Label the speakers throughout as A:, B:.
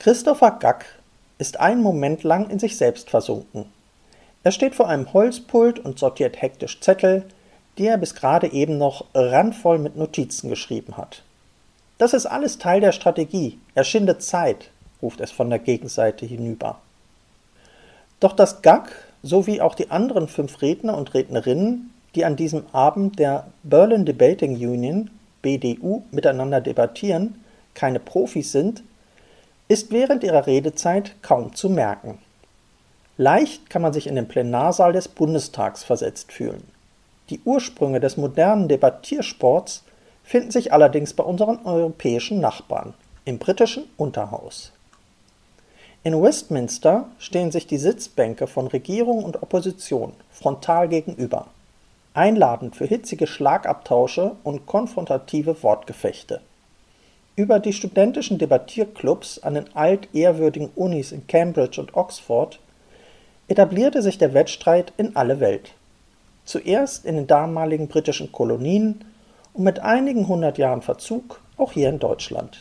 A: Christopher Gack ist einen Moment lang in sich selbst versunken. Er steht vor einem Holzpult und sortiert hektisch Zettel, die er bis gerade eben noch randvoll mit Notizen geschrieben hat. Das ist alles Teil der Strategie, er schindet Zeit, ruft es von der Gegenseite hinüber. Doch dass Gack, sowie auch die anderen 5 Redner und Rednerinnen, die an diesem Abend der Berlin Debating Union, BDU, miteinander debattieren, keine Profis sind, ist während ihrer Redezeit kaum zu merken. Leicht kann man sich in den Plenarsaal des Bundestags versetzt fühlen. Die Ursprünge des modernen Debattiersports finden sich allerdings bei unseren europäischen Nachbarn, im britischen Unterhaus. In Westminster stehen sich die Sitzbänke von Regierung und Opposition frontal gegenüber, einladend für hitzige Schlagabtausche und konfrontative Wortgefechte. Über die studentischen Debattierclubs an den altehrwürdigen Unis in Cambridge und Oxford etablierte sich der Wettstreit in alle Welt. Zuerst in den damaligen britischen Kolonien und mit einigen 100 Jahren Verzug auch hier in Deutschland.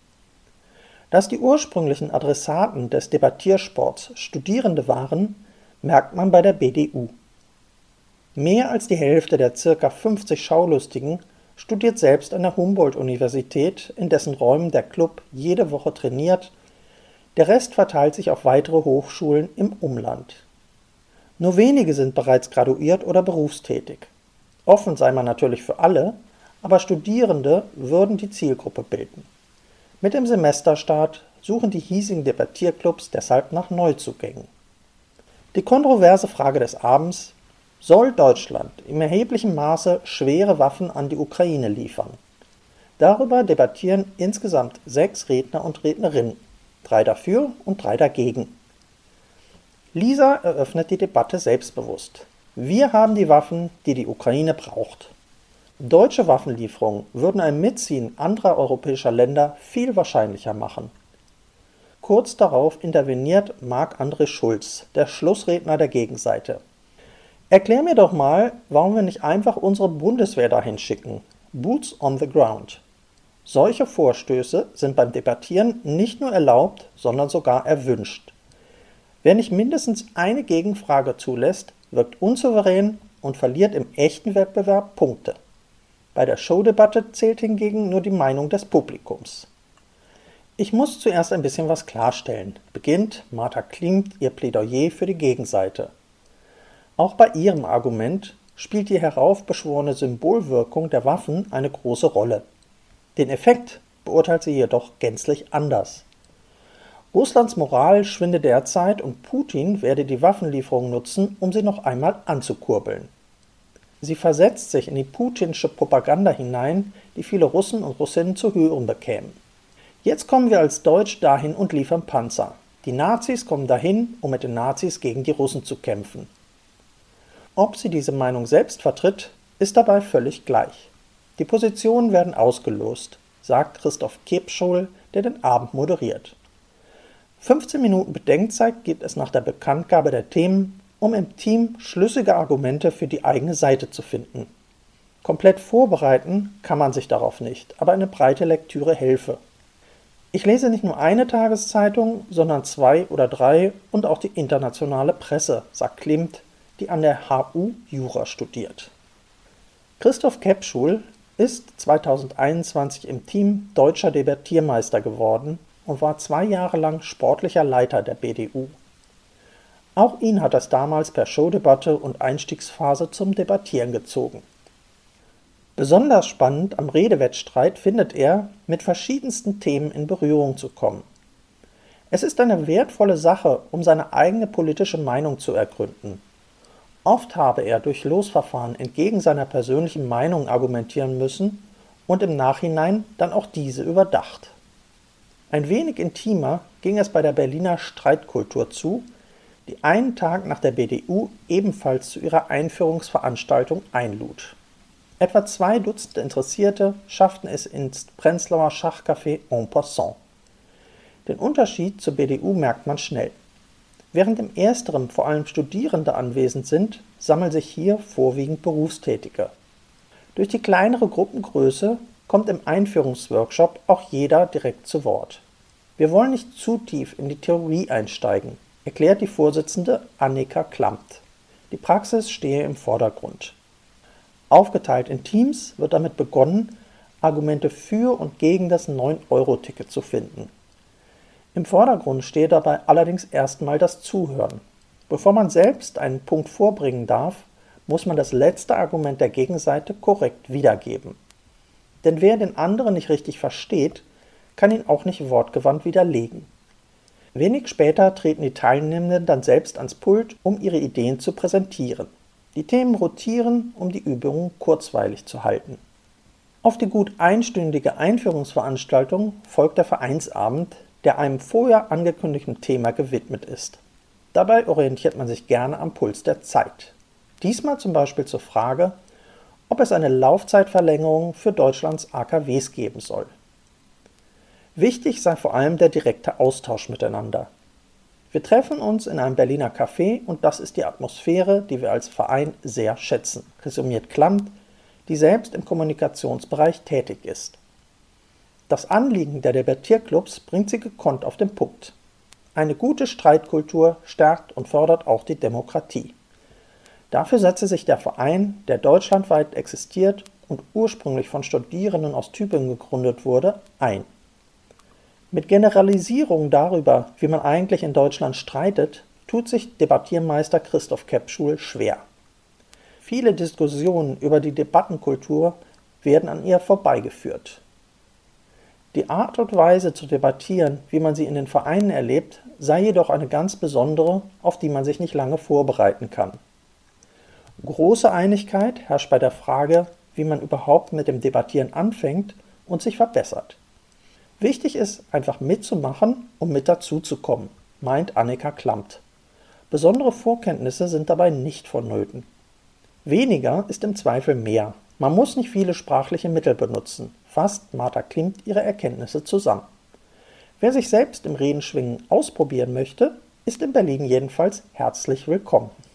A: Dass die ursprünglichen Adressaten des Debattiersports Studierende waren, merkt man bei der BDU. Mehr als die Hälfte der ca. 50 Schaulustigen studiert selbst an der Humboldt-Universität, in dessen Räumen der Club jede Woche trainiert, der Rest verteilt sich auf weitere Hochschulen im Umland. Nur wenige sind bereits graduiert oder berufstätig. Offen sei man natürlich für alle, aber Studierende würden die Zielgruppe bilden. Mit dem Semesterstart suchen die hiesigen Debattierclubs deshalb nach Neuzugängen. Die kontroverse Frage des Abends: Soll Deutschland im erheblichen Maße schwere Waffen an die Ukraine liefern? Darüber debattieren insgesamt 6 Redner und Rednerinnen, 3 dafür und 3 dagegen. Lisa eröffnet die Debatte selbstbewusst. Wir haben die Waffen, die die Ukraine braucht. Deutsche Waffenlieferungen würden ein Mitziehen anderer europäischer Länder viel wahrscheinlicher machen. Kurz darauf interveniert Marc-André Schulz, der Schlussredner der Gegenseite. Erklär mir doch mal, warum wir nicht einfach unsere Bundeswehr dahin schicken. Boots on the ground. Solche Vorstöße sind beim Debattieren nicht nur erlaubt, sondern sogar erwünscht. Wer nicht mindestens eine Gegenfrage zulässt, wirkt unsouverän und verliert im echten Wettbewerb Punkte. Bei der Showdebatte zählt hingegen nur die Meinung des Publikums. Ich muss zuerst ein bisschen was klarstellen, beginnt Martha Klimt ihr Plädoyer für die Gegenseite. Auch bei ihrem Argument spielt die heraufbeschworene Symbolwirkung der Waffen eine große Rolle. Den Effekt beurteilt sie jedoch gänzlich anders. Russlands Moral schwinde derzeit und Putin werde die Waffenlieferung nutzen, um sie noch einmal anzukurbeln. Sie versetzt sich in die putinsche Propaganda hinein, die viele Russen und Russinnen zu hören bekämen. Jetzt kommen wir als Deutsch dahin und liefern Panzer. Die Nazis kommen dahin, um mit den Nazis gegen die Russen zu kämpfen. Ob sie diese Meinung selbst vertritt, ist dabei völlig gleich. Die Positionen werden ausgelost, sagt Christoph Kebschul, der den Abend moderiert. 15 Minuten Bedenkzeit gibt es nach der Bekanntgabe der Themen, um im Team schlüssige Argumente für die eigene Seite zu finden. Komplett vorbereiten kann man sich darauf nicht, aber eine breite Lektüre helfe. Ich lese nicht nur eine Tageszeitung, sondern 2 oder 3 und auch die internationale Presse, sagt Klimt, die an der HU Jura studiert. Christoph Kebschul ist 2021 im Team Deutscher Debattiermeister geworden und war 2 Jahre lang sportlicher Leiter der BDU. Auch ihn hat es damals per Showdebatte und Einstiegsphase zum Debattieren gezogen. Besonders spannend am Redewettstreit findet er, mit verschiedensten Themen in Berührung zu kommen. Es ist eine wertvolle Sache, um seine eigene politische Meinung zu ergründen. Oft habe er durch Losverfahren entgegen seiner persönlichen Meinung argumentieren müssen und im Nachhinein dann auch diese überdacht. Ein wenig intimer ging es bei der Berliner Streitkultur zu, die einen Tag nach der BDU ebenfalls zu ihrer Einführungsveranstaltung einlud. Etwa 2 Dutzend Interessierte schafften es ins Prenzlauer Schachcafé En Passant. Den Unterschied zur BDU merkt man schnell. Während im Ersteren vor allem Studierende anwesend sind, sammeln sich hier vorwiegend Berufstätige. Durch die kleinere Gruppengröße kommt im Einführungsworkshop auch jeder direkt zu Wort. Wir wollen nicht zu tief in die Theorie einsteigen, erklärt die Vorsitzende Annika Klampt. Die Praxis stehe im Vordergrund. Aufgeteilt in Teams wird damit begonnen, Argumente für und gegen das 9-Euro-Ticket zu finden. Im Vordergrund stehe dabei allerdings erstmal das Zuhören. Bevor man selbst einen Punkt vorbringen darf, muss man das letzte Argument der Gegenseite korrekt wiedergeben. Denn wer den anderen nicht richtig versteht, kann ihn auch nicht wortgewandt widerlegen. Wenig später treten die Teilnehmenden dann selbst ans Pult, um ihre Ideen zu präsentieren. Die Themen rotieren, um die Übungen kurzweilig zu halten. Auf die gut einstündige Einführungsveranstaltung folgt der Vereinsabend, der einem vorher angekündigten Thema gewidmet ist. Dabei orientiert man sich gerne am Puls der Zeit. Diesmal zum Beispiel zur Frage, ob es eine Laufzeitverlängerung für Deutschlands AKWs geben soll. Wichtig sei vor allem der direkte Austausch miteinander. Wir treffen uns in einem Berliner Café und das ist die Atmosphäre, die wir als Verein sehr schätzen, resümiert Klampt, die selbst im Kommunikationsbereich tätig ist. Das Anliegen der Debattierclubs bringt sie gekonnt auf den Punkt. Eine gute Streitkultur stärkt und fördert auch die Demokratie. Dafür setze sich der Verein, der deutschlandweit existiert und ursprünglich von Studierenden aus Tübingen gegründet wurde, ein. Mit Generalisierungen darüber, wie man eigentlich in Deutschland streitet, tut sich Debattiermeister Christoph Kepschul schwer. Viele Diskussionen über die Debattenkultur werden an ihr vorbeigeführt. Die Art und Weise zu debattieren, wie man sie in den Vereinen erlebt, sei jedoch eine ganz besondere, auf die man sich nicht lange vorbereiten kann. Große Einigkeit herrscht bei der Frage, wie man überhaupt mit dem Debattieren anfängt und sich verbessert. Wichtig ist, einfach mitzumachen, um mit dazuzukommen, meint Annika Klampt. Besondere Vorkenntnisse sind dabei nicht vonnöten. Weniger ist im Zweifel mehr. Man muss nicht viele sprachliche Mittel benutzen, fasst Martha Klimt ihre Erkenntnisse zusammen. Wer sich selbst im Redenschwingen ausprobieren möchte, ist in Berlin jedenfalls herzlich willkommen.